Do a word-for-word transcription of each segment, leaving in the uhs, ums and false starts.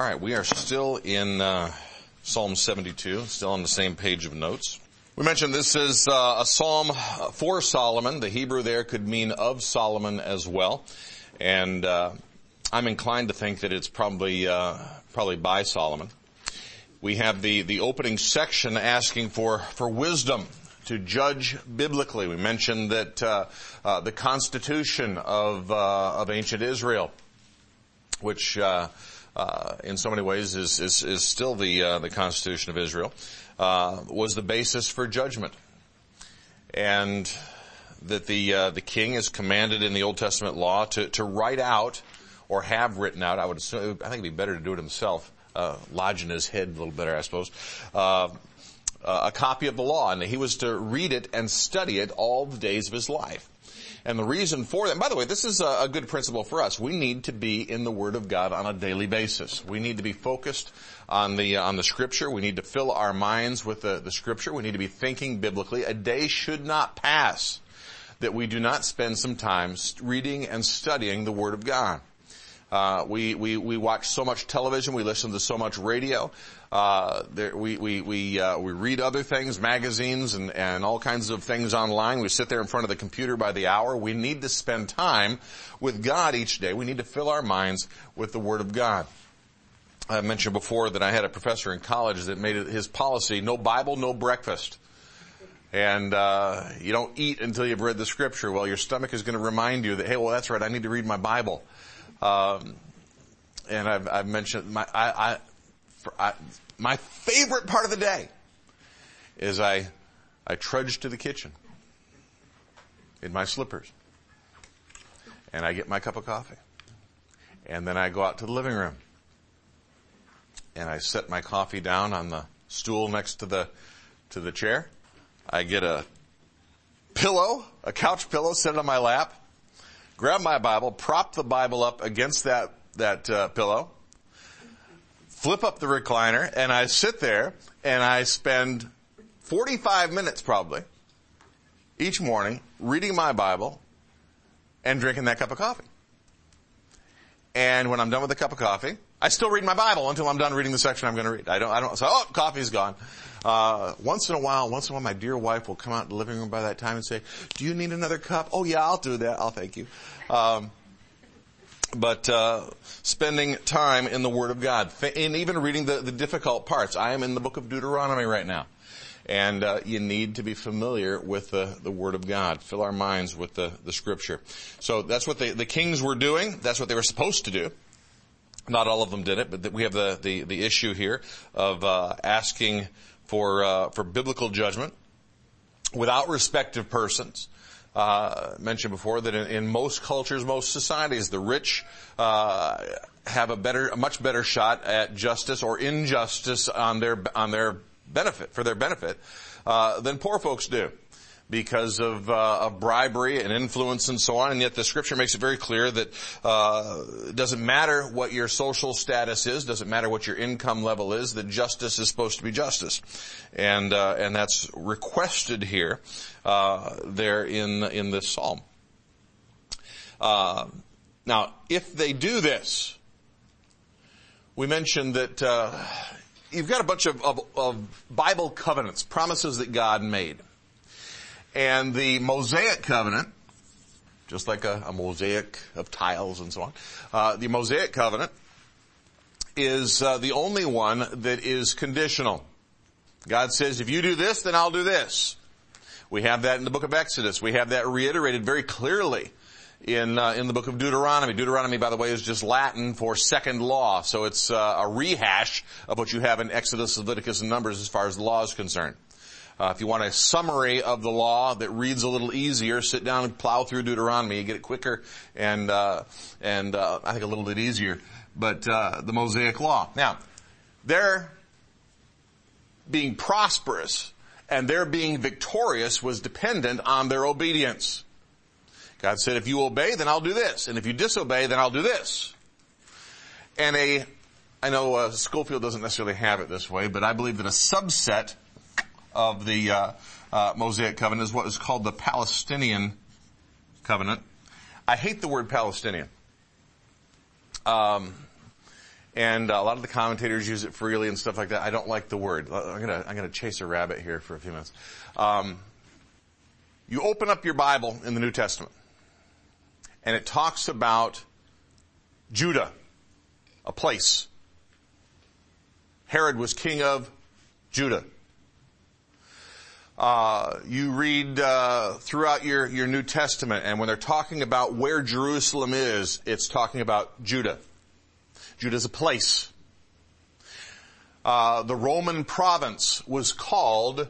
All right, we are still in uh, Psalm seventy-two, still on the same page of notes. We mentioned this is uh, a psalm for Solomon. The Hebrew there could mean of Solomon as well. And uh, I'm inclined to think that it's probably uh, probably by Solomon. We have the, the opening section asking for, for wisdom to judge biblically. We mentioned that uh, uh, the constitution of uh, of ancient Israel, which uh, uh, in so many ways is is, is still the uh, the constitution of Israel, uh, was the basis for judgment, and that the uh, the king is commanded in the Old Testament law to to write out or have written out. I would assume, I think it'd be better to do it himself, uh, lodge in his head a little better, I suppose. Uh, Uh, a copy of the law, and he was to read it and study it all the days of his life. And the reason for that, and by the way, this is a, a good principle for us. We need to be in the Word of God on a daily basis. We need to be focused on the on the Scripture. We need to fill our minds with the, the Scripture. We need to be thinking biblically. A day should not pass that we do not spend some time reading and studying the Word of God. Uh, we, we, we watch so much television, we listen to so much radio, uh, there, we, we, we, uh, we read other things, magazines and, and all kinds of things online. We sit there in front of the computer by the hour. We need to spend time with God each day. We need to fill our minds with the Word of God. I mentioned before that I had a professor in college that made it his policy, no Bible, no breakfast. And, uh, you don't eat until you've read the Scripture. Well, your stomach is going to remind you that, hey, well, that's right, I need to read my Bible. Um, and I've, I've mentioned my, I, I, for, I, my favorite part of the day is I, I trudge to the kitchen in my slippers and I get my cup of coffee and then I go out to the living room and I set my coffee down on the stool next to the, to the chair. I get a pillow, a couch pillow, set it on my lap. Grab my Bible, prop the Bible up against that, that, uh, pillow, flip up the recliner, and I sit there and I spend forty-five minutes probably each morning reading my Bible and drinking that cup of coffee. And when I'm done with the cup of coffee, I still read my Bible until I'm done reading the section I'm going to read. I don't, I don't, so, oh, coffee's gone. Uh, once in a while, once in a while, my dear wife will come out in the living room by that time and say, do you need another cup? Oh yeah, I'll do that. I'll thank you. Um, but, uh, spending time in the Word of God, and even reading the, the difficult parts. I am in the book of Deuteronomy right now. And, uh, you need to be familiar with the, the Word of God. Fill our minds with the, the Scripture. So that's what the, the kings were doing. That's what they were supposed to do. Not all of them did it, but we have the, the, the issue here of, uh, asking for, uh, for biblical judgment without respect of persons. Uh, mentioned before that in, in most cultures, most societies, the rich, uh, have a better, a much better shot at justice or injustice on their, on their benefit, for their benefit, uh, than poor folks do. Because of, uh, of bribery and influence and so on, and yet the Scripture makes it very clear that uh, it doesn't matter what your social status is, doesn't matter what your income level is, that justice is supposed to be justice, and uh, and that's requested here, uh, there in in this psalm. Uh, now, if they do this, we mentioned that uh, you've got a bunch of, of, of Bible covenants, promises that God made. And the Mosaic covenant, just like a, a mosaic of tiles and so on, uh, the Mosaic covenant is uh, the only one that is conditional. God says, if you do this, then I'll do this. We have that in the book of Exodus. We have that reiterated very clearly in uh, in the book of Deuteronomy. Deuteronomy, by the way, is just Latin for second law. So it's uh, a rehash of what you have in Exodus, Leviticus, and Numbers as far as the law is concerned. Uh, if you want a summary of the law that reads a little easier, sit down and plow through Deuteronomy. You get it quicker and, uh, and, uh, I think a little bit easier. But, uh, the Mosaic law. Now, their being prosperous and their being victorious was dependent on their obedience. God said, if you obey, then I'll do this. And if you disobey, then I'll do this. And a, I know, uh, Schofield doesn't necessarily have it this way, but I believe that a subset of the uh, uh, Mosaic covenant is what is called the Palestinian covenant. I hate the word Palestinian. Um, And uh, a lot of the commentators use it freely and stuff like that. I don't like the word. I'm gonna, I'm gonna chase a rabbit here for a few minutes. Um, you open up your Bible in the New Testament, and it talks about Judah, a place. Herod was king of Judah. Uh, you read uh, throughout your, your New Testament, and when they're talking about where Jerusalem is, it's talking about Judah. Judah's a place. Uh, the Roman province was called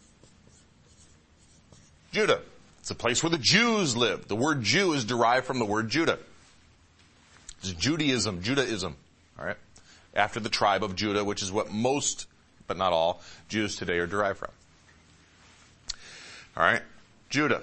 Judah. It's a place where the Jews lived. The word Jew is derived from the word Judah. It's Judaism, Judaism, all right? After the tribe of Judah, which is what most, but not all, Jews today are derived from. All right? Judah.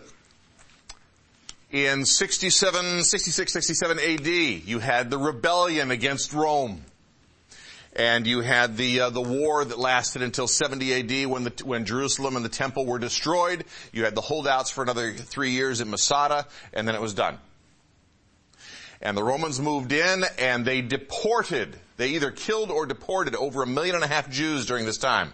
In sixty-seven, sixty-six, sixty-seven A D, you had the rebellion against Rome. And you had the uh, the war that lasted until seventy A D when the when Jerusalem and the temple were destroyed. You had the holdouts for another three years in Masada, and then it was done. And the Romans moved in, and they deported. They either killed or deported over a million and a half Jews during this time.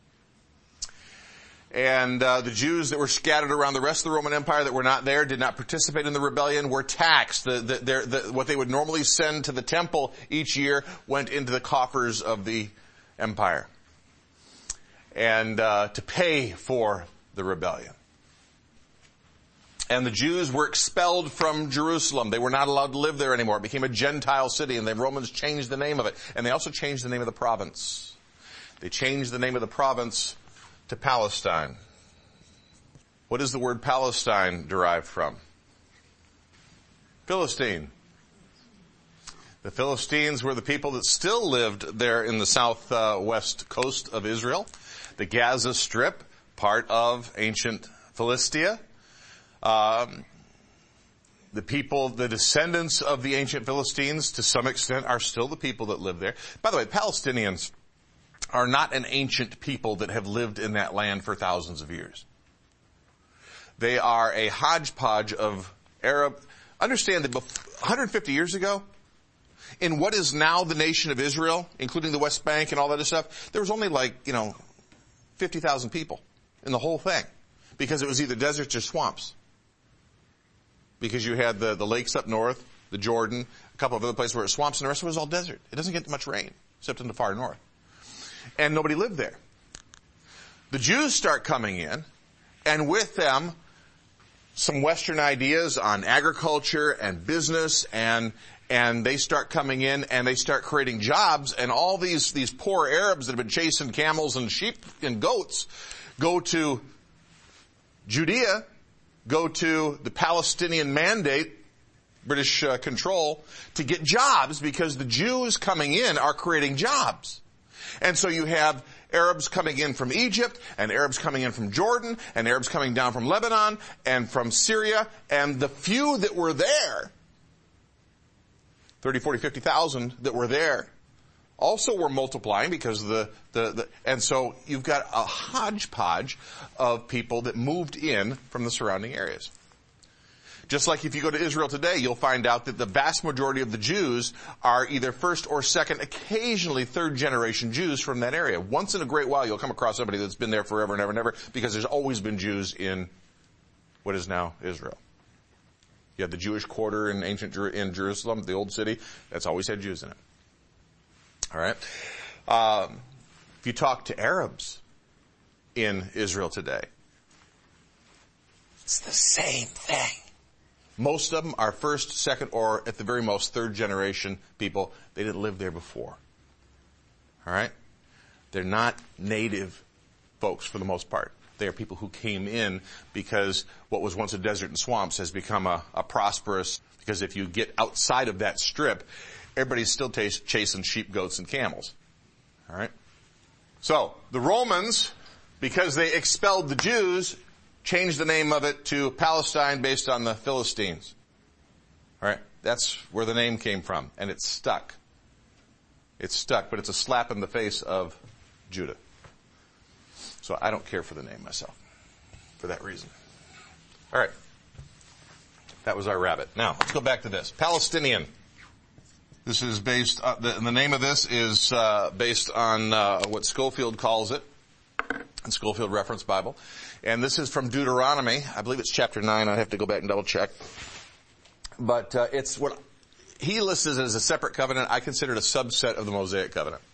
And uh, the Jews that were scattered around the rest of the Roman Empire that were not there, did not participate in the rebellion, were taxed. The, the, their, the, what they would normally send to the temple each year went into the coffers of the empire. And uh, to pay for the rebellion. And the Jews were expelled from Jerusalem. They were not allowed to live there anymore. It became a Gentile city, and the Romans changed the name of it. And they also changed the name of the province. They changed the name of the province to Palestine. What does the word Palestine derive from? Philistine. The Philistines were the people that still lived there in the southwest coast of Israel. The Gaza Strip, part of ancient Philistia. Um, the people, the descendants of the ancient Philistines, to some extent, are still the people that live there. By the way, Palestinians are not an ancient people that have lived in that land for thousands of years. They are a hodgepodge of Arab. Understand that one hundred fifty years ago, in what is now the nation of Israel, including the West Bank and all that other stuff, there was only like, you know, fifty thousand people in the whole thing. Because it was either deserts or swamps. Because you had the, the lakes up north, the Jordan, a couple of other places where it was swamps, and the rest of it was all desert. It doesn't get much rain, except in the far north. And nobody lived there. The Jews start coming in, and with them, some Western ideas on agriculture and business, and and they start coming in, and they start creating jobs, and all these, these poor Arabs that have been chasing camels and sheep and goats go to Judea, go to the Palestinian Mandate, British uh, control, to get jobs, because the Jews coming in are creating jobs. And so you have Arabs coming in from Egypt, and Arabs coming in from Jordan, and Arabs coming down from Lebanon, and from Syria, and the few that were there, thirty, forty, fifty thousand that were there, also were multiplying because of the, the, the, and so you've got a hodgepodge of people that moved in from the surrounding areas. Just like if you go to Israel today, you'll find out that the vast majority of the Jews are either first or second, occasionally third generation Jews from that area. Once in a great while, you'll come across somebody that's been there forever and ever and ever, because there's always been Jews in what is now Israel. You had the Jewish quarter in ancient Jer- in Jerusalem, the old city, that's always had Jews in it. All right. Um, if you talk to Arabs in Israel today, it's the same thing. Most of them are first, second, or at the very most third generation people. They didn't live there before. All right? They're not native folks for the most part. They are people who came in because what was once a desert and swamps has become a, a prosperous, because if you get outside of that strip, everybody's still t- chasing sheep, goats, and camels. All right? So, the Romans, because they expelled the Jews, changed the name of it to Palestine based on the Philistines. All right? That's where the name came from, and it's stuck. It's stuck, but it's a slap in the face of Judah. So I don't care for the name myself for that reason. All right. That was our rabbit. Now, let's go back to this. Palestinian. This is based, uh, the, the name of this is uh, based on uh, what Schofield calls it, in Schofield Reference Bible. And this is from Deuteronomy. I believe it's chapter nine. I have to go back and double check. But uh, it's what he lists as a separate covenant. I consider it a subset of the Mosaic covenant.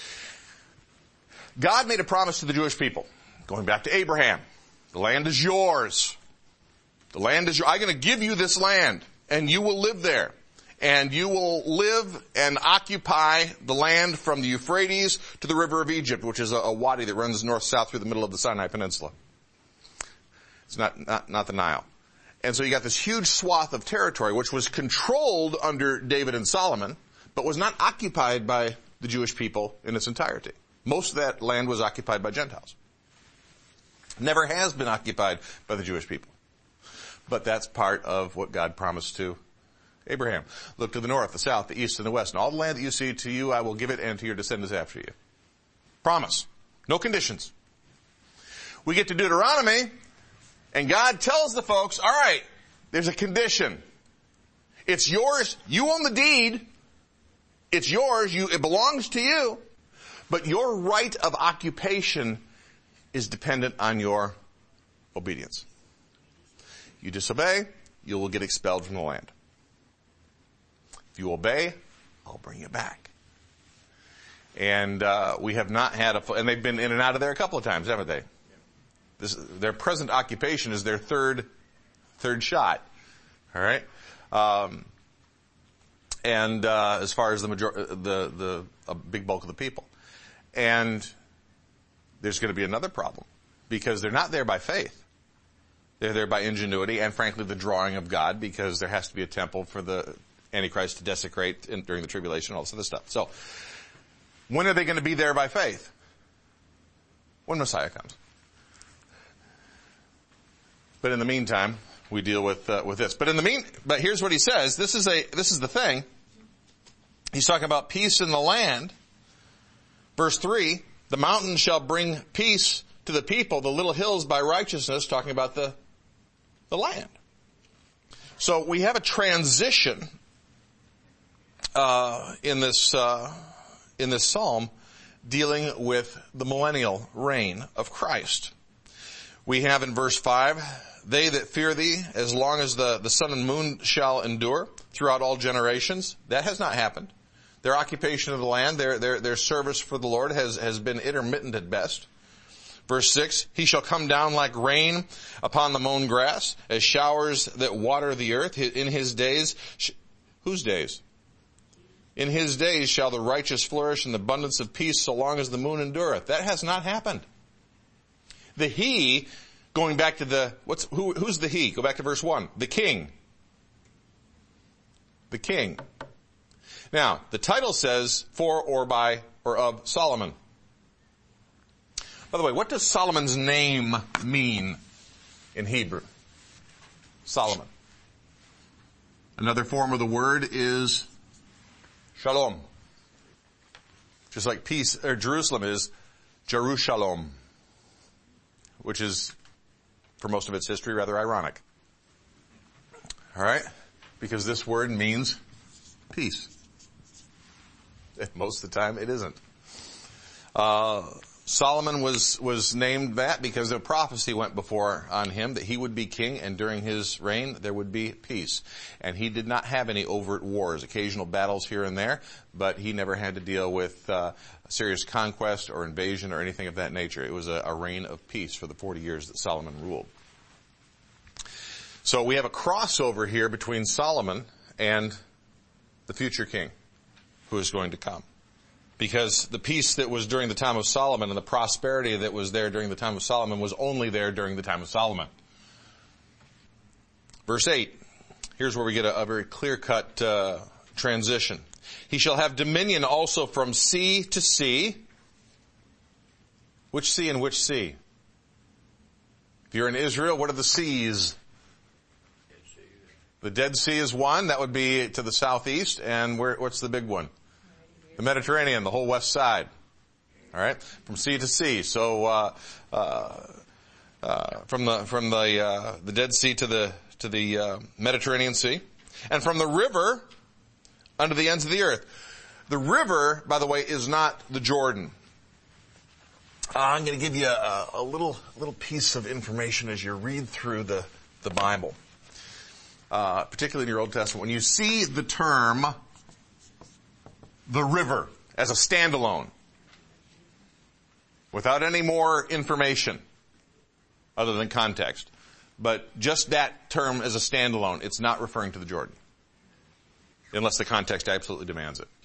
God made a promise to the Jewish people, going back to Abraham. The land is yours. The land is yours. I'm going to give you this land, and you will live there. And you will live and occupy the land from the Euphrates to the river of Egypt, which is a, a wadi that runs north-south through the middle of the Sinai Peninsula. It's not, not, not the Nile. And so you got this huge swath of territory, which was controlled under David and Solomon, but was not occupied by the Jewish people in its entirety. Most of that land was occupied by Gentiles. Never has been occupied by the Jewish people. But that's part of what God promised to Abraham. Look to the north, the south, the east, and the west. And all the land that you see, to you I will give it, and to your descendants after you. Promise. No conditions. We get to Deuteronomy, and God tells the folks, all right, there's a condition. It's yours. You own the deed. It's yours. You, it belongs to you. But your right of occupation is dependent on your obedience. You disobey, you will get expelled from the land. If you obey, I'll bring you back. And uh, we have not had a, and they've been in and out of there a couple of times, haven't they? This, their present occupation is their third, third shot. All right, um, and uh, as far as the major, the the a big bulk of the people, and there's going to be another problem because they're not there by faith. They're there by ingenuity and, frankly, the drawing of God, because there has to be a temple for the Antichrist to desecrate in, during the tribulation and all this other stuff. So, when are they going to be there by faith? When Messiah comes. But in the meantime, we deal with uh, with this. But in the mean, but here's what he says. This is a this is the thing. He's talking about peace in the land. Verse three: the mountains shall bring peace to the people; the little hills by righteousness. Talking about the the land. So we have a transition uh, in this uh, in this psalm dealing with the millennial reign of Christ. We have in verse five, they that fear thee, as long as the, the sun and moon shall endure throughout all generations. That has not happened. Their occupation of the land, their, their, their service for the Lord has, has been intermittent at best. Verse six, he shall come down like rain upon the mown grass, as showers that water the earth. In his days, sh- whose days? In his days shall the righteous flourish in the abundance of peace, so long as the moon endureth. That has not happened. The he, going back to the, what's, who, who's the he? Go back to verse one. The king. The king. Now, the title says, for or by or of Solomon. By the way, what does Solomon's name mean in Hebrew? Solomon. Another form of the word is shalom. Just like peace, or Jerusalem is Jerusalem, which is, for most of its history, rather ironic. All right? Because this word means peace. Most of the time, it isn't. Uh, Solomon was, was named that because a prophecy went before on him that he would be king, and during his reign, there would be peace. And he did not have any overt wars, occasional battles here and there, but he never had to deal with uh, serious conquest or invasion or anything of that nature. It was a, a reign of peace for the forty years that Solomon ruled. So we have a crossover here between Solomon and the future king who is going to come. Because the peace that was during the time of Solomon and the prosperity that was there during the time of Solomon was only there during the time of Solomon. Verse eight. Here's where we get a, a very clear-cut uh, transition. He shall have dominion also from sea to sea. Which sea and which sea? If you're in Israel, what are the seas? The Dead Sea is one. That would be to the southeast. And where, what's the big one? The Mediterranean, the whole west side. All right, from sea to sea. So uh, uh, uh, from the from the uh, the Dead Sea to the to the uh, Mediterranean Sea, and from the river unto the ends of the earth. The river, by the way, is not the Jordan. Uh, I'm going to give you a, a little little piece of information as you read through the, the Bible, uh, particularly in your Old Testament. When you see the term, the river, as a standalone, without any more information other than context, but just that term as a standalone, it's not referring to the Jordan, unless the context absolutely demands it.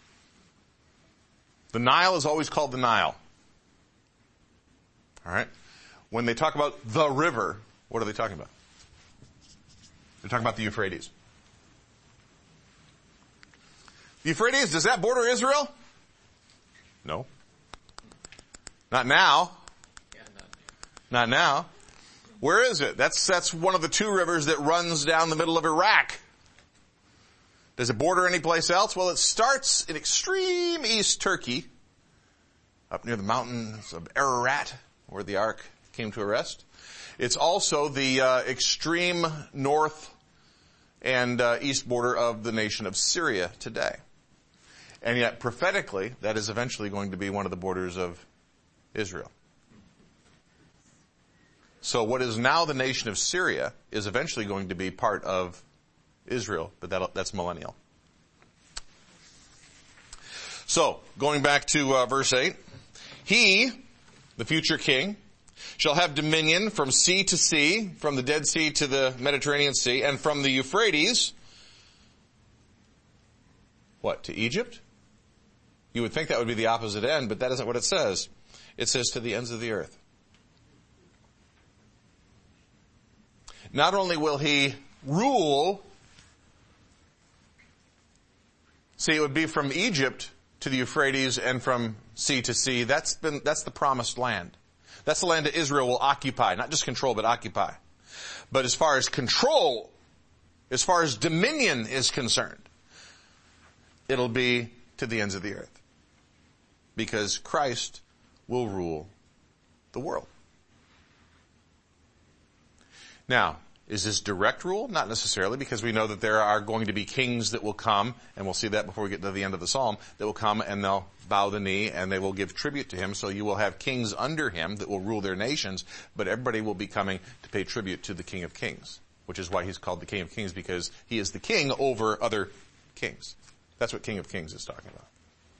The Nile is always called the Nile. All right? When they talk about the river, what are they talking about? They're talking about the Euphrates. The Euphrates, does that border Israel? No. Not now. Not now. Where is it? That's, that's one of the two rivers that runs down the middle of Iraq. Does it border any place else? Well, it starts in extreme East Turkey, up near the mountains of Ararat, where the ark came to a rest. It's also the uh, extreme north and uh, east border of the nation of Syria today. And yet, prophetically, that is eventually going to be one of the borders of Israel. So what is now the nation of Syria is eventually going to be part of Israel, but that, that's millennial. So, going back to uh, verse eight. He, the future king, shall have dominion from sea to sea, from the Dead Sea to the Mediterranean Sea, and from the Euphrates, what, to Egypt? You would think that would be the opposite end, but that isn't what it says. It says to the ends of the earth. Not only will he rule, see, it would be from Egypt to the Euphrates and from sea to sea. That's been, that's the promised land. That's the land that Israel will occupy, not just control, but occupy. But as far as control, as far as dominion is concerned, it'll be to the ends of the earth. Because Christ will rule the world. Now, is this direct rule? Not necessarily, because we know that there are going to be kings that will come, and we'll see that before we get to the end of the psalm, that will come and they'll bow the knee and they will give tribute to him. So you will have kings under him that will rule their nations, but everybody will be coming to pay tribute to the King of Kings, which is why he's called the King of Kings, because he is the king over other kings. That's what King of Kings is talking about.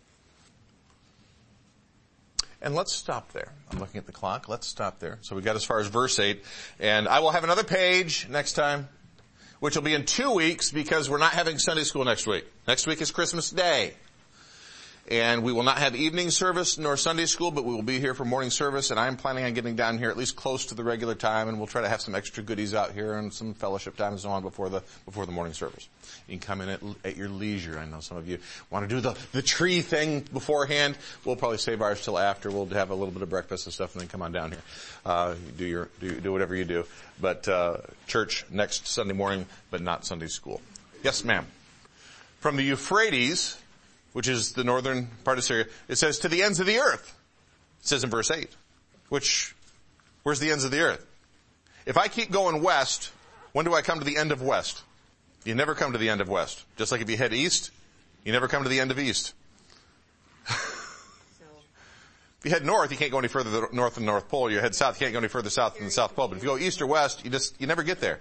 And let's stop there. I'm looking at the clock. Let's stop there. So we got as far as verse eight. And I will have another page next time, which will be in two weeks because we're not having Sunday school next week. Next week is Christmas Day. And we will not have evening service nor Sunday school, but we will be here for morning service. And I'm planning on getting down here at least close to the regular time, and we'll try to have some extra goodies out here and some fellowship time and so on before the before the morning service. You can come in at, at your leisure. I know some of you want to do the, the tree thing beforehand. We'll probably save ours till after. We'll have a little bit of breakfast and stuff, and then come on down here. Uh, do your do do whatever you do. But uh, church next Sunday morning, but not Sunday school. Yes, ma'am. From the Euphrates, which is the northern part of Syria, it says to the ends of the earth. It says in verse eight. Which, where's the ends of the earth? If I keep going west, when do I come to the end of west? You never come to the end of west. Just like if you head east, you never come to the end of east. If you head north, you can't go any further north than the North Pole. You head south, you can't go any further south than the South Pole. But if you go east or west, you just, you never get there.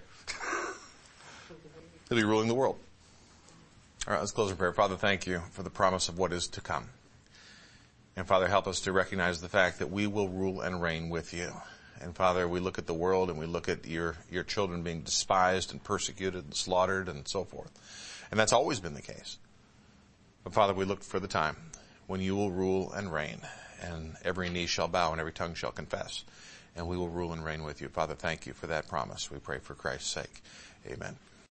He'll be ruling the world. All right, let's close in prayer. Father, thank you for the promise of what is to come. And Father, help us to recognize the fact that we will rule and reign with you. And Father, we look at the world and we look at your, your children being despised and persecuted and slaughtered and so forth. And that's always been the case. But Father, we look for the time when you will rule and reign, and every knee shall bow and every tongue shall confess. And we will rule and reign with you. Father, thank you for that promise. We pray for Christ's sake. Amen.